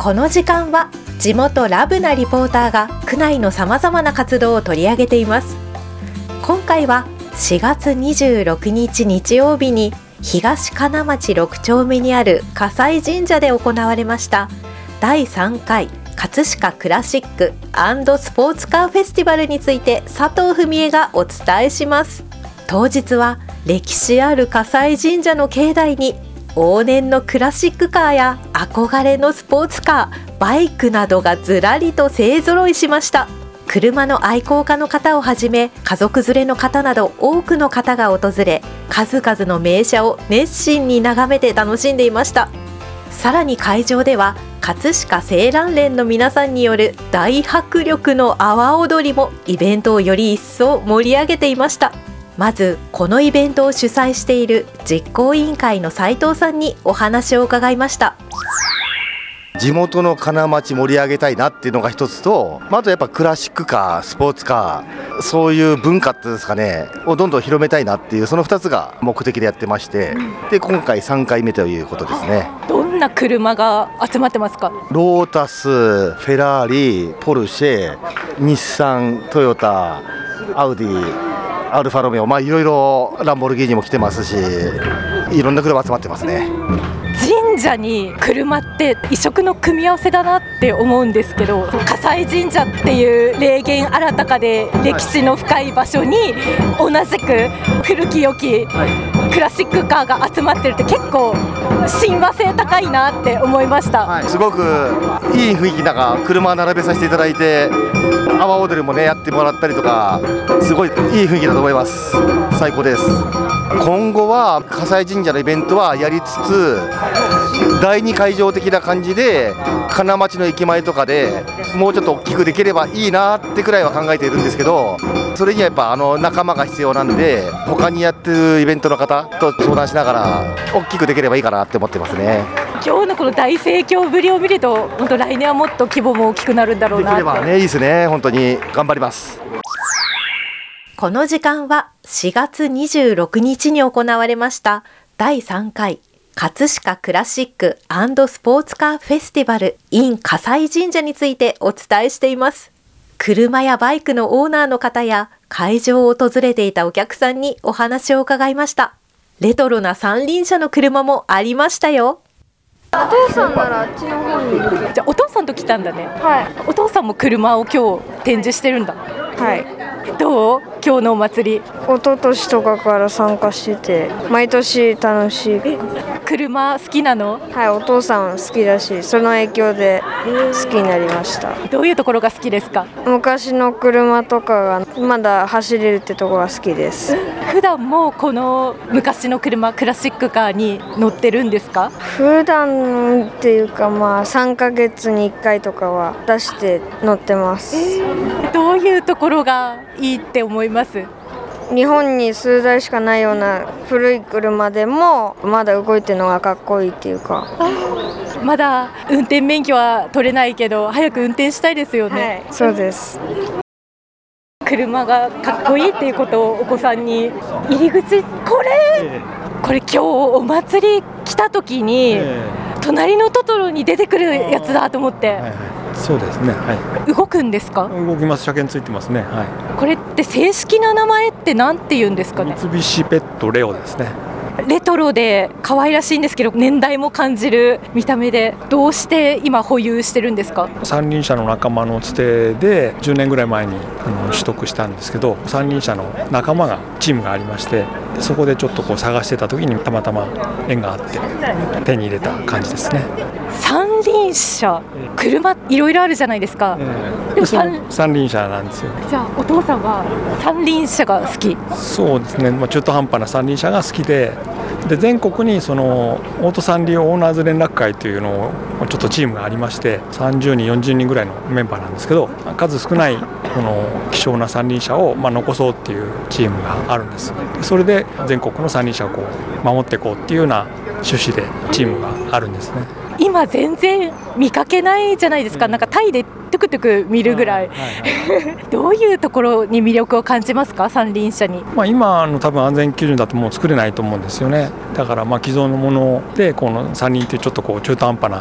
この時間は地元ラブなリポーターが区内のさまざまな活動を取り上げています。今回は4月26日日曜日に東金町6丁目にある葛西神社で行われました第3回葛飾クラシック&スポーツカーフェスティバルについて佐藤文江がお伝えします。当日は歴史ある葛西神社の境内に往年のクラシックカーや憧れのスポーツカー、バイクなどがずらりと勢ぞろいしました。車の愛好家の方をはじめ家族連れの方など多くの方が訪れ、数々の名車を熱心に眺めて楽しんでいました。さらに会場では葛飾青蘭連の皆さんによる大迫力の阿波踊りもイベントをより一層盛り上げていました。まずこのイベントを主催している実行委員会の斉藤さんにお話を伺いました。 地元の金町盛り上げたいなっていうのが一つと、あとやっぱクラシックカー、スポーツカー、そういう文化ってですかねをどんどん広めたいなっていう、その2つが目的でやってまして、で今回3回目ということですね。 どんな車が集まってますか？ ロータス、フェラーリ、ポルシェ、日産、トヨタ、アウディ、アルファロメオ、いろいろランボルギーニも来てますし、いろんな車集まってますね。 神社に車って異色の組み合わせだなって思うんですけど、葛西神社っていう霊言新たかで歴史の深い場所に同じく古き良きクラシックカーが集まってるって結構親和性高いなって思いました。 すごくいい雰囲気、なんか車並べさせていただいて、阿波踊りもねやってもらったりとか、すごいいい雰囲気だと思います。最高です。今後は葛西神社のイベントはやりつつ、第2会場的な感じで金町の駅前とかでもうちょっと大きくできればいいなってくらいは考えているんですけど、それにはやっぱ仲間が必要なんで、他にやってるイベントの方と相談しながら大きくできればいいかなって思ってますね。 今日のこの大盛況ぶりを見ると、本当来年はもっと規模も大きくなるんだろうなって。 できればね、いいですね。本当に頑張ります。 この時間は4月26日に行われました第3回葛飾クラシック&スポーツカーフェスティバル in 葛西神社についてお伝えしています。車やバイクのオーナーの方や会場を訪れていたお客さんにお話を伺いました。レトロな三輪車の車もありましたよ。 お父さんならあっちの方にいる。 じゃあお父さんと来たんだね。 はい。 お父さんも車を今日展示してるんだ。 はい。 どう？今日のお祭り。 一昨年とかから参加してて、毎年楽しい。 車好きなの？ はい、お父さん好きだし、その影響で好きになりました。 どういうところが好きですか？ 昔の車とかがまだ走れるってところが好きです。 普段もこの昔の車、クラシックカーに乗ってるんですか？ 普段っていうか3ヶ月に1回とかは出して乗ってます。 どういうところがいいって思います？ 日本に数台しかないような古い車でもまだ動いてるのがかっこいいっていうか。 まだ運転免許は取れないけど早く運転したいですよね。 はい、そうです。 車がかっこいいっていうことをお子さんに入り口、これ今日お祭り来た時に隣のトトロに出てくるやつだと思って。 そうですね、はい。 動くんですか？ 動きます。車検ついてますね。はい。 これって正式な名前ってなんて言うんですかね？ 三菱ペットレオですね。 レトロで可愛らしいんですけど、年代も感じる見た目で、どうして今保有してるんですか？ 三輪車の仲間のつてで10年ぐらい前に取得したんですけど、三輪車の仲間がチームがありまして、そこでちょっと探してた時にたまたま縁があって手に入れた感じですね。 三輪車、車いろいろあるじゃないですか。 でも三輪車なんですよ。 じゃあお父さんは三輪車が好き？ そうですね、中途半端な三輪車が好きで、全国にそのオート三輪オーナーズ連絡会というのをちょっとチームがありまして、30人40人ぐらいのメンバーなんですけど、数少ないこの希少な三輪車を残そうっていうチームがあるんです。それで全国の三輪車を守っていこうっていうような趣旨でチームがあるんですね。 今全然見かけないじゃないですか。なんかタイでトゥクトゥク見るぐらい、どういうところに魅力を感じますか、三輪車に？ 今の多分安全基準だともう作れないと思うんですよね。だから既存のものでこの三輪ってちょっと中途半端な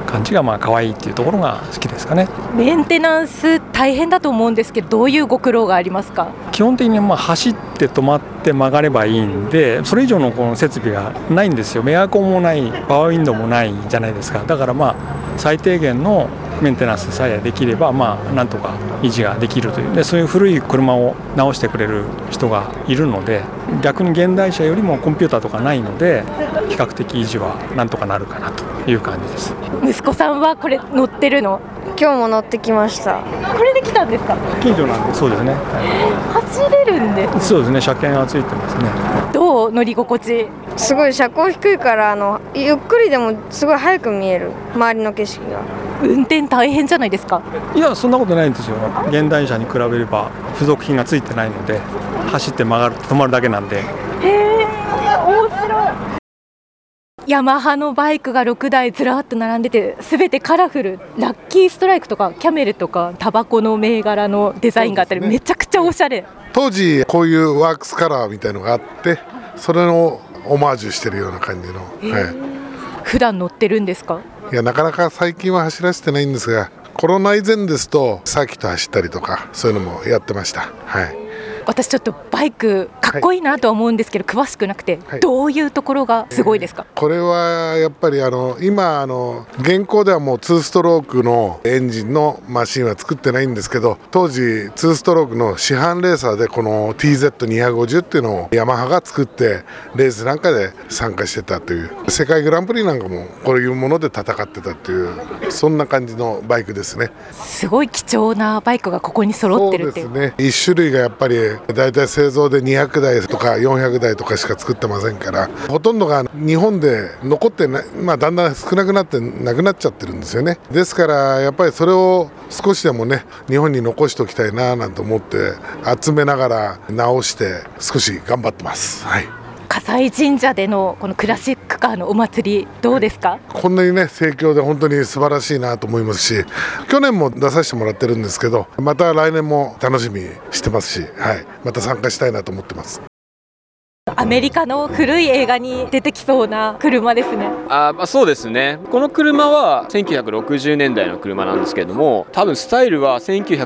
感じが可愛いっていうところが好きですかね。 メンテナンス大変だと思うんですけど、どういうご苦労がありますか？ 基本的に走って止まって曲がればいいんで、それ以上のこの設備がないんですよ。エアコンもないパワーウィンドウもないじゃないですか。だから最低限のメンテナンスさえできればなんとか維持ができるというで、そういう古い車を直してくれる人がいるので、逆に現代車よりもコンピューターとかないので比較的維持はなんとかなるかなという感じです。 息子さんはこれ乗ってるの？ 今日も乗ってきました。 これで来たんですか？ 近所なんで。そうですね、 走れるんです。 そうですね、車検はついてますね。 どう乗り心地？ すごい車高低いからゆっくりでもすごい速く見える、周りの景色が。 運転大変じゃないですか？いや、そんなことないんですよ。現代車に比べれば付属品がついてないので、走って曲がる止まるだけなんで。 へえ、面白い。ヤマハのバイクが6台ずらっと並んでて、すべてカラフル。ラッキーストライクとかキャメルとかタバコの銘柄のデザインがあったり、めちゃくちゃおしゃれ。 当時こういうワークスカラーみたいのがあって、それをオマージュしてるような感じの、 普段乗ってるんですか？ いや、なかなか最近は走らせてないんですが、コロナ以前ですとサーキット走ったりとかそういうのもやってました。 私ちょっとバイクかっこいいなとは思うんですけど、詳しくなくて、どういうところがすごいですか？ これはやっぱり今現行ではもう2ストロークのエンジンのマシンは作ってないんですけど、当時2ストロークの市販レーサーでこの TZ250 っていうのをヤマハが作ってレースなんかで参加してたという、世界グランプリなんかもこういうもので戦ってたという、そんな感じのバイクですね。 すごい貴重なバイクがここに揃ってるっていう。 そうですね、1種類がやっぱりだいたい製造で200台とか400台とかしか作ってませんから、ほとんどが日本で残ってない、だんだん少なくなってなくなっちゃってるんですよね。ですからやっぱりそれを少しでもね、日本に残しておきたいななんて思って集めながら直して少し頑張ってます。 葛西神社でのこのクラシックカーのお祭りどうですか？ こんなにね盛況で本当に素晴らしいなと思いますし、去年も出させてもらってるんですけど、また来年も楽しみにしてますし、また参加したいなと思ってます。 アメリカの古い映画に出てきそうな車ですね。 そうですね。この車は1960年代の車なんですけれども、多分スタイルは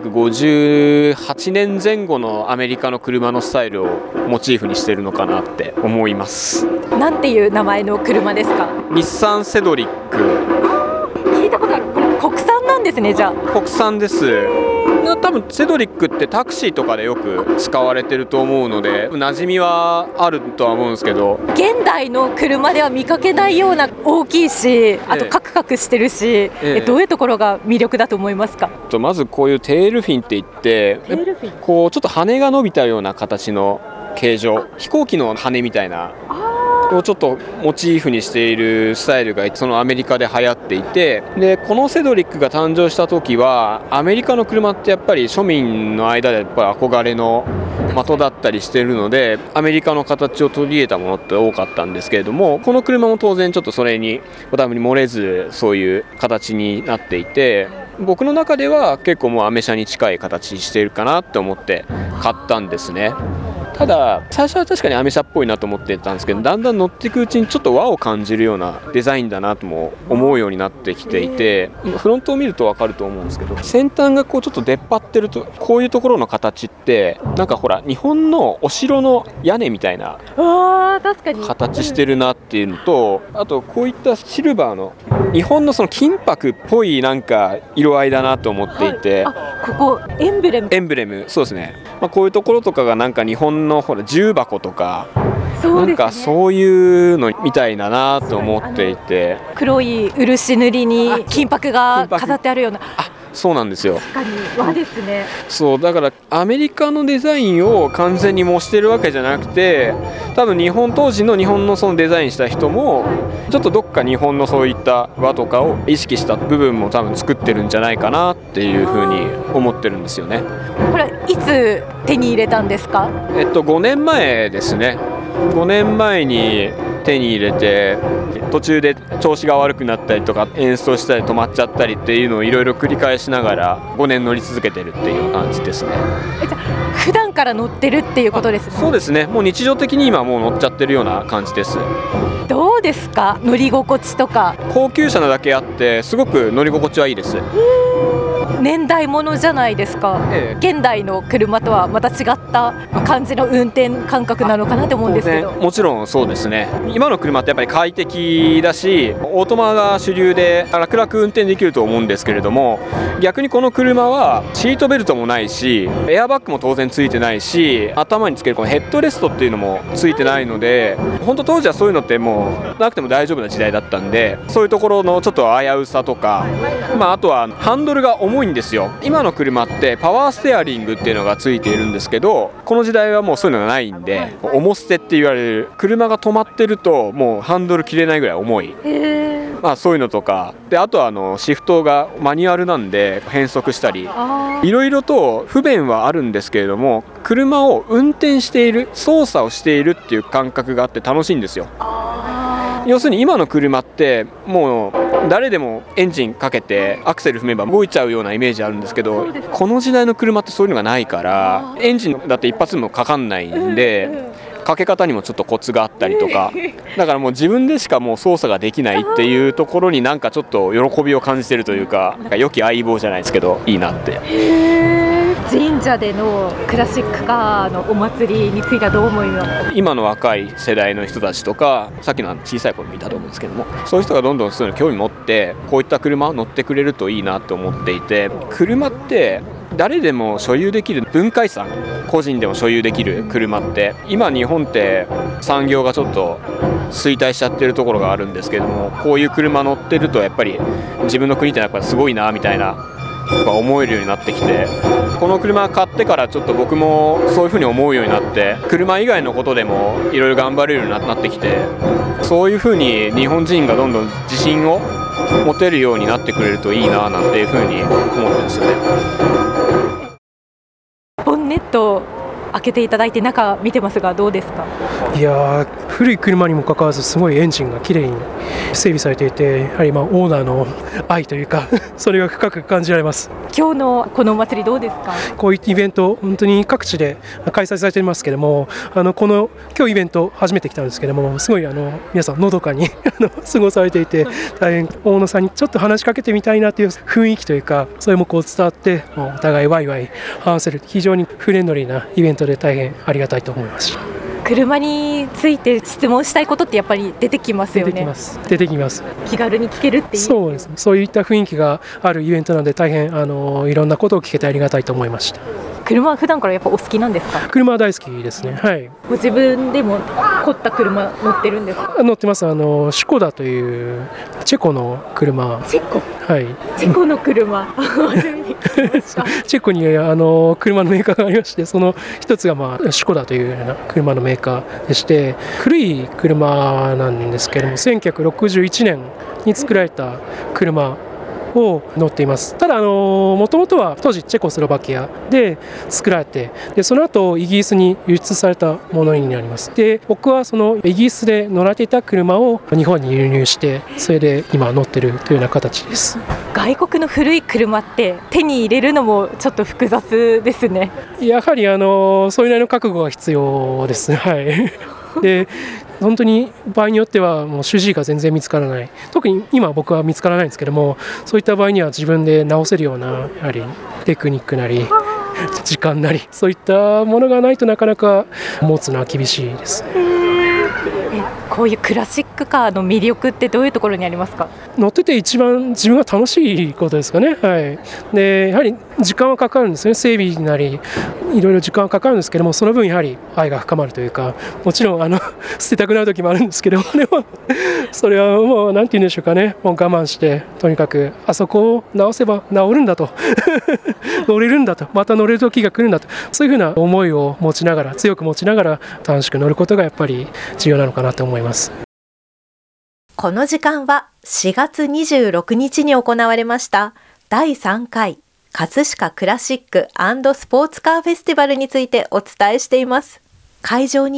1958年前後のアメリカの車のスタイルをモチーフにしてるのかなって思います。 なんていう名前の車ですか？ 日産セドリック。 聞いたことある。これ国産なんですね。じゃあ国産です。多分セドリックってタクシーとかでよく使われてると思うので馴染みはあるとは思うんですけど、 現代の車では見かけないような大きいし、あとカクカクしてるし、どういうところが魅力だと思いますか？ まずこういうテールフィンっていって、こうちょっと羽が伸びたような形の形状、飛行機の羽みたいなをちょっとモチーフにしているスタイルがそのアメリカで流行っていて、でこのセドリックが誕生した時はアメリカの車ってやっぱり庶民の間でやっぱり憧れの的だったりしているので、アメリカの形を取り入れたものって多かったんですけれども、この車も当然ちょっとそれに多分漏れずそういう形になっていて、僕の中では結構もうアメ車に近い形しているかなって思って買ったんですね。ただ最初は確かにアメ車っぽいなと思ってたんですけど、だんだん乗っていくうちにちょっと和を感じるようなデザインだなとも思うようになってきていて、フロントを見ると分かると思うんですけど、先端がこうちょっと出っ張ってると、こういうところの形ってなんかほら日本のお城の屋根みたいな形してるなっていうのと、あとこういったシルバーの日本のその金箔っぽいなんか色合いだなと思っていて、 ここエンブレム、 そうですね。こういうところとかがなんか日本のほら重箱とか、なんかそういうのみたいだなと思っていて、 黒い漆塗りに金箔が飾ってあるような。 そうなんですよ。 確かに和ですね。 そうだからアメリカのデザインを完全に模してるわけじゃなくて、多分当時の日本のそのデザインした人もちょっとどっか日本のそういった和とかを意識した部分も多分作ってるんじゃないかなっていうふうに思ってるんですよね。 これいつ手に入れたんですか？ 5年前ですね。5年前に手に入れて途中で調子が悪くなったりとか演奏したり止まっちゃったりっていうのをいろいろ繰り返しながら5年乗り続けてるっていう感じですね。 じゃあ普段から乗ってるっていうことですね。 そうですね、もう日常的に今もう乗っちゃってるような感じです。 どうですか、乗り心地とか。 高級車なだけあってすごく乗り心地はいいです。 年代物じゃないですか、現代の車とはまた違った感じの運転感覚なのかなと思うんですけど。 もちろんそうですね。今の車ってやっぱり快適だしオートマが主流で楽々運転できると思うんですけれども、逆にこの車はシートベルトもないしエアバッグも当然ついてないし頭につけるこのヘッドレストっていうのもついてないので、本当当時はそういうのってもうなくても大丈夫な時代だったんで、そういうところのちょっと危うさとか、あとはハンドルが重いんですよ。今の車ってパワーステアリングっていうのがついているんですけど、この時代はもうそういうのがないんで重捨てって言われる、車が止まってるともうハンドル切れないぐらい重い、そういうのとかで、あとはシフトがマニュアルなんで変速したりいろいろと不便はあるんですけれども、車を運転している操作をしているっていう感覚があって楽しいんですよ。要するに今の車ってもう誰でもエンジンかけてアクセル踏めば動いちゃうようなイメージあるんですけど、この時代の車ってそういうのがないから、エンジンだって一発でもかかんないんで、かけ方にもちょっとコツがあったりとか、だからもう自分でしかもう操作ができないっていうところになんかちょっと喜びを感じてるというか、なんか良き相棒じゃないですけどいいなって。 神社でのクラシックカーのお祭りについてはどう思いますか？ 今の若い世代の人たちとか、さっきの小さい頃見たと思うんですけども、そういう人がどんどんそういうの興味持ってこういった車乗ってくれるといいなと思っていて、車って誰でも所有できる文化遺産、個人でも所有できる車って今日本って産業がちょっと衰退しちゃってるところがあるんですけども、こういう車乗ってるとやっぱり自分の国ってやっぱすごいなみたいな思えるようになってきて、この車買ってからちょっと僕もそういう風に思うようになって、車以外のことでもいろいろ頑張れるようになってきて、そういう風に日本人がどんどん自信を持てるようになってくれるといいななんていう風に思ってるんですよね。 ボンネット開けていただいて中見てますがどうですか？ いや古い車にもかかわらずすごいエンジンがきれいに整備されていて、やはりオーナーの愛というかそれが深く感じられます。 今日のこのお祭りどうですか？ こういうイベント本当に各地で開催されていますけれども、この今日イベント初めて来たんですけれども、すごい皆さんのどかに過ごされていて、大変大野さんにちょっと話しかけてみたいなという雰囲気というか、それもこう伝わってお互いワイワイ話せる非常にフレンドリーなイベントで大変ありがたいと思いました。 車について質問したいことってやっぱり出てきますよね。 出てきます。 気軽に聞けるっていう。 そうですね。そういった雰囲気があるイベントなので大変いろんなことを聞けてありがたいと思いました。 車は普段からやっぱお好きなんですか？ 車は大好きですね。はい。 ご自分でも凝った車乗ってるんですか？ 乗ってます。シコダというチェコの車。 チェコ。 はい。 チェコの車。 チェコに車のメーカーがありまして、その一つがシコダというような車のメーカーでして、古い車なんですけれども、1961年に作られた車を乗っています。ただもともとは当時チェコスロバキアで作られて、でその後イギリスに輸出されたものになります。で僕はそのイギリスで乗られていた車を日本に輸入して、それで今乗ってるというような形です。 外国の古い車って手に入れるのもちょっと複雑ですね。 やはりそれなりの覚悟が必要です。はい。で本当に場合によってはもう主治医が全然見つからない、特に今僕は見つからないんですけども、そういった場合には自分で直せるようなやはりテクニックなり時間なり、そういったものがないとなかなか持つのは厳しいです。 こういうクラシックカーの魅力ってどういうところにありますか？ 乗ってて一番自分が楽しいことですかね。はい。でやはり時間はかかるんですね。整備なりいろいろ時間はかかるんですけども、その分やはり愛が深まるというか、もちろん捨てたくなる時もあるんですけど、でもそれはもう何て言うんでしょうかね、もう我慢してとにかくあそこを直せば治るんだと乗れるんだと、また乗れる時が来るんだと、そういうふうな思いを持ちながら、強く持ちながら楽しく乗ることがやっぱり重要なのかなと思います。 この時間は4月26日に行われました第3回葛飾クラシック&スポーツカーフェスティバルについてお伝えしています。会場には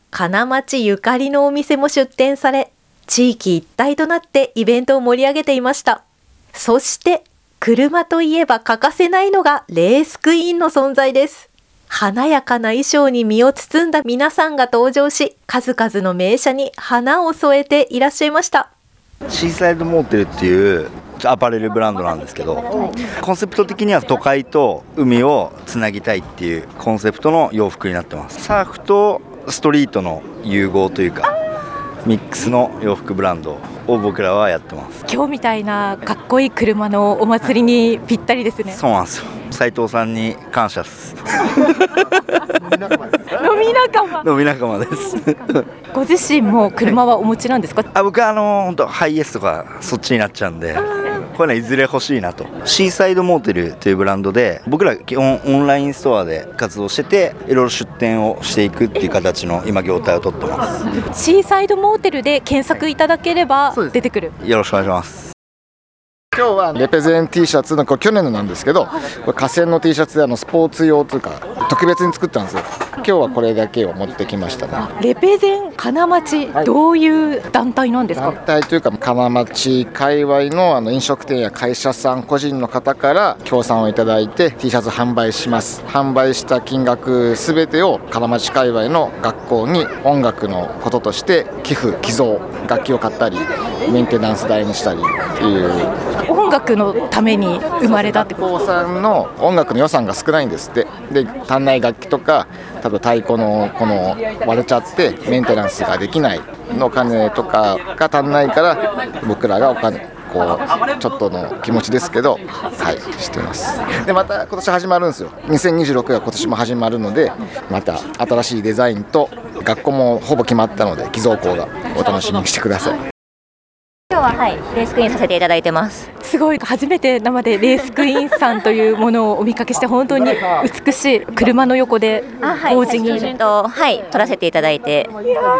金町ゆかりのお店も出店され、地域一体となってイベントを盛り上げていました。そして車といえば欠かせないのがレースクイーンの存在です。華やかな衣装に身を包んだ皆さんが登場し、数々の名車に花を添えていらっしゃいました。 シーサイドモーテルっていうアパレルブランドなんですけど、コンセプト的には都会と海をつなぎたいっていうコンセプトの洋服になってます。サーフとストリートの融合というかミックスの洋服ブランドを僕らはやってます。 今日みたいなかっこいい車のお祭りにぴったりですね。 そうなんですよ。斉藤さんに感謝です。 飲み仲間です。 ご自身も車はお持ちなんですか？ 僕は本当ハイエースとかそっちになっちゃうんで、これいずれ欲しいなと。シーサイドモーテルというブランドで僕ら基本オンラインストアで活動してて、いろいろ出店をしていくっていう形の今業態を取ってます。 シーサイドモーテルで検索いただければ出てくる。 よろしくお願いします。 今日はレペゼン T シャツのこれ去年のなんですけど、これ河川の T シャツでスポーツ用というか特別に作ったんですよ。今日はこれだけを持ってきましたね。 レペゼン金町、どういう団体なんですか？ 団体というか金町界隈の飲食店や会社さん個人の方から協賛をいただいて T シャツ販売します。販売した金額すべてを金町界隈の学校に音楽のこととして寄付寄贈、楽器を買ったりメンテナンス代にしたりっていう音楽のために生まれたってこと。 学校さんの音楽の予算が少ないんですって。で足んない楽器とか多分太鼓のこの割れちゃってメンテナンスができないのお金とかが足んないから僕らがお金ちょっとの気持ちですけど、してます。でまた今年始まるんですよ。2026が今年も始まるので、また新しいデザインと学校もほぼ決まったので寄贈校がお楽しみにしてください。 今日はレースクイーンさせていただいてます。 すごい、初めて生でレースクイーンさんというものをお見かけして、本当に美しい車の横でポージング写真と撮らせていただいて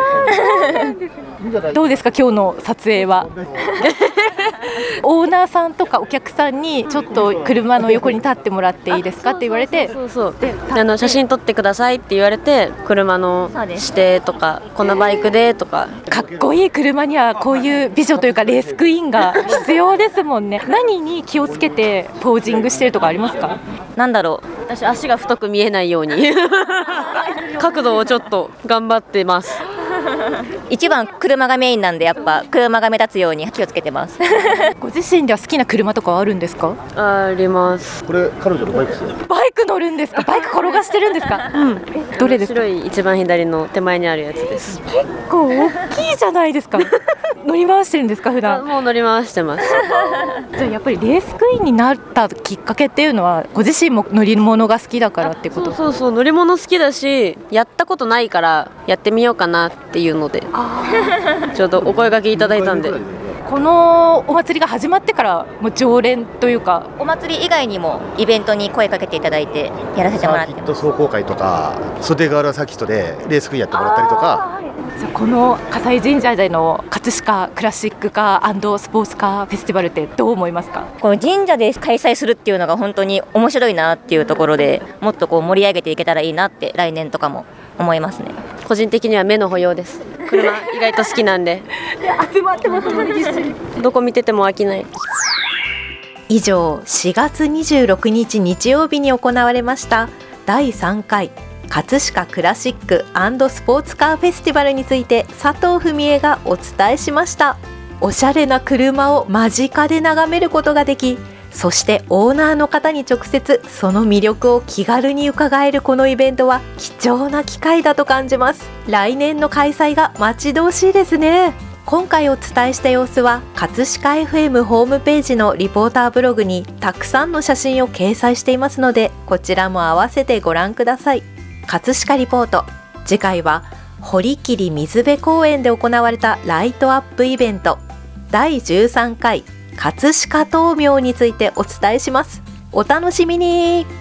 どうですか今日の撮影は？オーナーさんとかお客さんにちょっと車の横に立ってもらっていいですかって言われて、 写真撮ってくださいって言われて、車の指定とかこのバイクでとか。 かっこいい車にはこういう美女というかレースクイーンが必要ですもんね。何に気をつけてポージングしてるとかありますか？ 私足が太く見えないように角度をちょっと頑張ってます。 一番車がメインなんで、やっぱ車が目立つように気をつけてます。 ご自身では好きな車とかあるんですか？ あります。 これ彼女のバイクですよ。 バイク乗るんですか？バイク転がしてるんですか？どれですか？ 白い一番左の手前にあるやつです。 結構大きいじゃないですか。乗り回してるんですか普段？ もう乗り回してます。 じゃあやっぱりレースクイーンになったきっかけっていうのは、ご自身も乗り物が好きだからってこと？ そう乗り物好きだし、やったことないからやってみようかなっていうのでちょうどお声掛けいただいたんで。 このお祭りが始まってからもう常連というか、 お祭り以外にもイベントに声かけていただいてやらせてもらってます。 サーキット壮行会とか袖ヶ浦サーキットでレースクイーンやってもらったりとか。 この葛西神社での葛飾クラシックカー&スポーツカーフェスティバルってどう思いますか？ この神社で開催するっていうのが本当に面白いなっていうところで、もっと盛り上げていけたらいいなって来年とかも思いますね。 個人的には目の保養です。車意外と好きなんで集まってますどこ見てても飽きない。 以上、4月26日日曜日に行われました第3回葛飾クラシック&スポーツカーフェスティバルについて佐藤文江がお伝えしました。おしゃれな車を間近で眺めることができ、そしてオーナーの方に直接その魅力を気軽に伺えるこのイベントは貴重な機会だと感じます。来年の開催が待ち遠しいですね。今回お伝えした様子は葛飾 FM ホームページのリポーターブログにたくさんの写真を掲載していますので、こちらも合わせてご覧ください。葛飾リポート、次回は堀切水辺公園で行われたライトアップイベント第13回葛飾灯明についてお伝えします。お楽しみに。